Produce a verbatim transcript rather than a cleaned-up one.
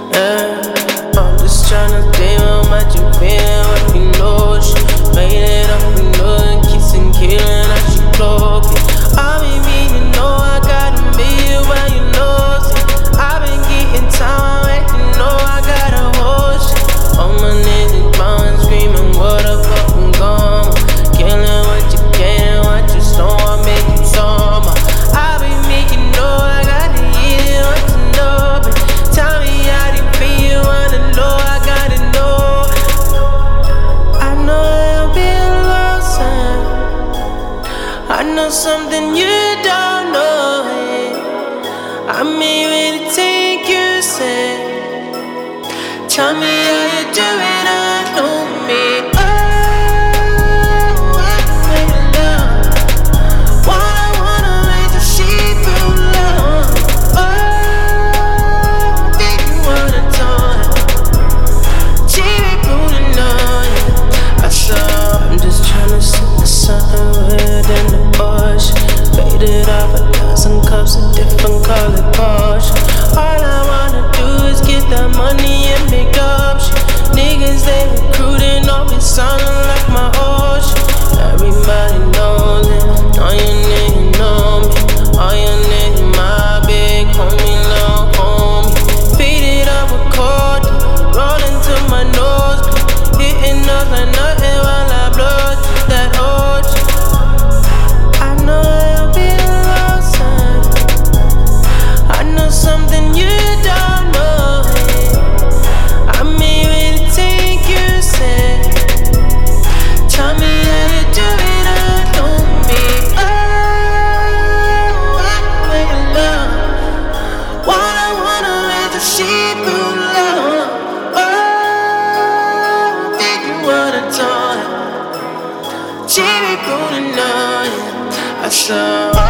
Yeah, I'm just tryna think how much you feelin', what you know. She made it up, you know, and kissing, killing, how she broke it. I been meaning, know I gotta meet you, but you know, see, I been getting time, you know I gotta hold shit. All my niggas bowing, screaming, what the fuck I'm gone? Killing what you can, what you stole, I make you summer. I been making know I gotta eat it, what you know, but tell me how you feel, wanna know, I gotta know. I know I'll be a lost sign. I know something you don't know, yeah. I may really take you, say. Tell me how you do it, I know me. Oh, I made it love. Wanna, wanna make the sheep feel love. Oh, think you wanna talk. She be pulling on you. I saw, I'm just tryna sit something weird in the bush. Faded off a dozen cups of different colored Porsche. All I wanna do is get that money and make up shit. Niggas, they recruiting off it, sounding like my old shit. Everybody knows it, all your niggas know me. All your niggas my big homie, little homie. Faded up with cold, rolling to my nose, hitting up like nothing while I blow through that old shit. I know I'll be a lost sign. I know something you don't know, yeah. I may really take you, say. Tell me how you do it, I know me. Oh, I make love. Wanna, wanna make the sheep feel love. Oh, think you wanna talk. She be pulling on you. I saw.